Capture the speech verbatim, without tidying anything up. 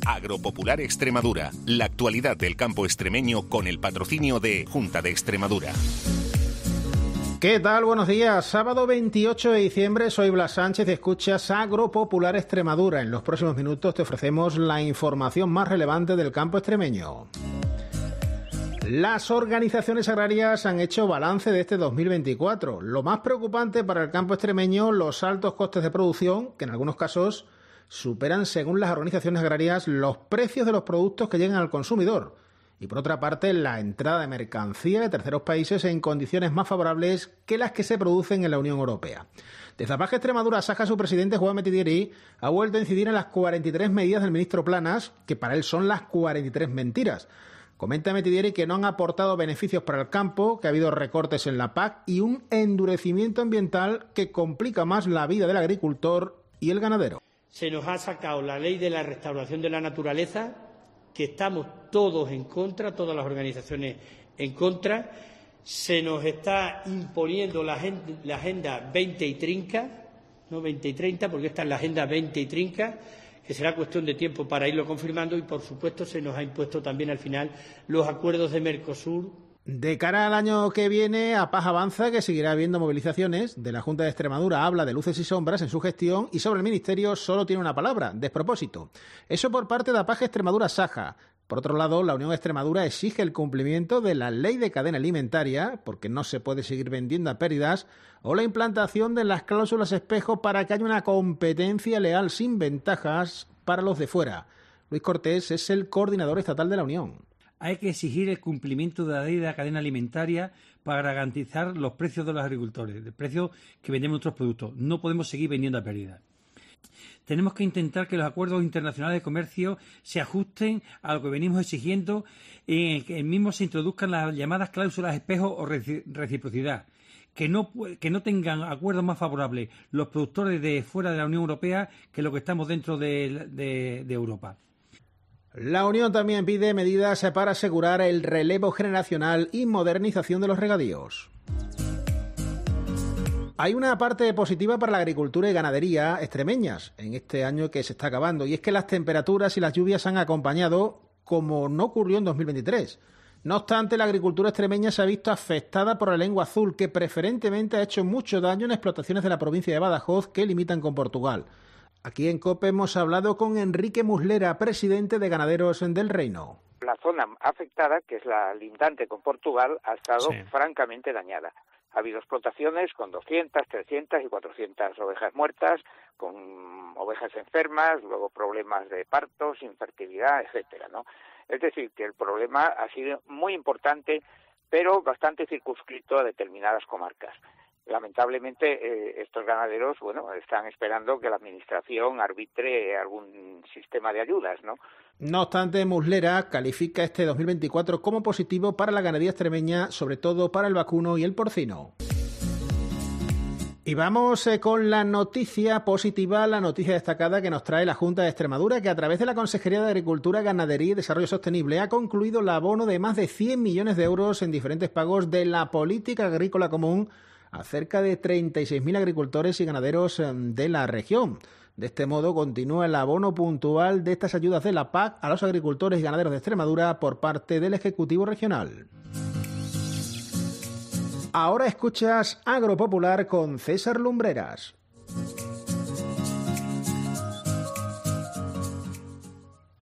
Agropopular Extremadura, la actualidad del campo extremeño con el patrocinio de Junta de Extremadura. ¿Qué tal? Buenos días. Sábado veintiocho de diciembre, soy Blas Sánchez y escuchas Agropopular Extremadura. En los próximos minutos te ofrecemos la información más relevante del campo extremeño. Las organizaciones agrarias han hecho balance de este dos mil veinticuatro. Lo más preocupante para el campo extremeño, los altos costes de producción, que en algunos casos superan, según las organizaciones agrarias, los precios de los productos que llegan al consumidor. Y por otra parte, la entrada de mercancía de terceros países en condiciones más favorables que las que se producen en la Unión Europea. Desde APAG Extremadura Saja, su presidente Juan Metidieri ha vuelto a incidir en las cuarenta y tres medidas del ministro Planas, que para él son las cuarenta y tres mentiras. Comenta Metidieri que no han aportado beneficios para el campo, que ha habido recortes en la P A C y un endurecimiento ambiental que complica más la vida del agricultor y el ganadero. Se nos ha sacado la ley de la restauración de la naturaleza, que estamos todos en contra, todas las organizaciones en contra. Se nos está imponiendo la agenda, la agenda veinte y trinca, no veinte y treinta, porque esta es la agenda veinte y trinca, que será cuestión de tiempo para irlo confirmando, y por supuesto se nos ha impuesto también al final los acuerdos de Mercosur. De cara al año que viene, APAG avanza que seguirá habiendo movilizaciones. De la Junta de Extremadura habla de luces y sombras en su gestión, y sobre el Ministerio solo tiene una palabra: despropósito. Eso por parte de APAG Extremadura Saja. Por otro lado, la Unión Extremadura exige el cumplimiento de la Ley de Cadena Alimentaria, porque no se puede seguir vendiendo a pérdidas, o la implantación de las cláusulas espejo para que haya una competencia leal sin ventajas para los de fuera. Luis Cortés es el coordinador estatal de la Unión. Hay que exigir el cumplimiento de la ley de la cadena alimentaria para garantizar los precios de los agricultores, el precio que vendemos nuestros productos. No podemos seguir vendiendo a pérdida. Tenemos que intentar que los acuerdos internacionales de comercio se ajusten a lo que venimos exigiendo, en el que mismo se introduzcan las llamadas cláusulas espejo o reciprocidad. Que no, que no tengan acuerdos más favorables los productores de fuera de la Unión Europea que los que estamos dentro de, de, de Europa. La Unión también pide medidas para asegurar el relevo generacional y modernización de los regadíos. Hay una parte positiva para la agricultura y ganadería extremeñas en este año que se está acabando, y es que las temperaturas y las lluvias han acompañado, como no ocurrió en dos mil veintitrés. No obstante, la agricultura extremeña se ha visto afectada por la lengua azul, que preferentemente ha hecho mucho daño en explotaciones de la provincia de Badajoz que limitan con Portugal. Aquí en COPE hemos hablado con Enrique Muslera, presidente de Ganaderos del Reino. La zona afectada, que es la lindante con Portugal, ha estado sí. francamente dañada. Ha habido explotaciones con doscientas, trescientas y cuatrocientas ovejas muertas, con ovejas enfermas, luego problemas de partos, infertilidad, etcétera, ¿no? Es decir, que el problema ha sido muy importante, pero bastante circunscrito a determinadas comarcas. Lamentablemente, eh, estos ganaderos, bueno, están esperando que la administración arbitre algún sistema de ayudas, ¿no? No obstante, Muslera califica este dos mil veinticuatro como positivo para la ganadería extremeña, sobre todo para el vacuno y el porcino. Y vamos eh, con la noticia positiva, la noticia destacada que nos trae la Junta de Extremadura, que a través de la Consejería de Agricultura, Ganadería y Desarrollo Sostenible ha concluido el abono de más de cien millones de euros en diferentes pagos de la Política Agrícola Común a cerca de treinta y seis mil agricultores y ganaderos de la región. De este modo, continúa el abono puntual de estas ayudas de la P A C a los agricultores y ganaderos de Extremadura por parte del Ejecutivo Regional. Ahora escuchas Agropopular con César Lumbreras.